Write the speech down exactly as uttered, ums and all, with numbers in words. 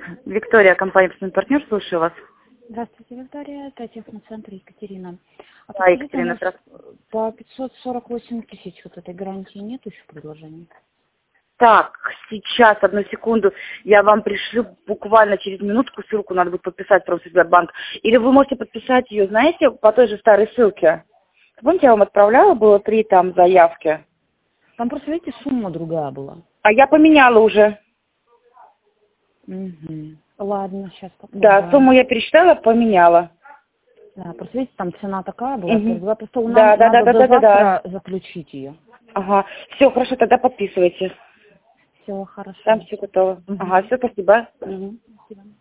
Виктория, компания «Пацан Партнер», слушаю вас. Здравствуйте, Виктория. Это техноцентр Екатерина. А Да, Екатерина, у нас по пятьсот сорок восемь тысяч вот этой гарантии нет еще предложений? Так, сейчас, одну секунду, я вам пришлю буквально через минутку ссылку, надо будет подписать в Промсвязьбанк. Или вы можете подписать ее, знаете, по той же старой ссылке. Помните, я вам отправляла, было три там заявки. Там просто, видите, сумма другая была. А я поменяла уже. Угу. Ладно, сейчас попробуем. Да, сумму я пересчитала, поменяла. Да, просто, видите, там цена такая была. Угу. Была, просто нам Да, да, надо да, до да, да, завтра да. заключить ее. Ага, все, хорошо, тогда подписывайте. Все, хорошо. Там все готово. Угу. Ага, все, спасибо. Угу. Спасибо.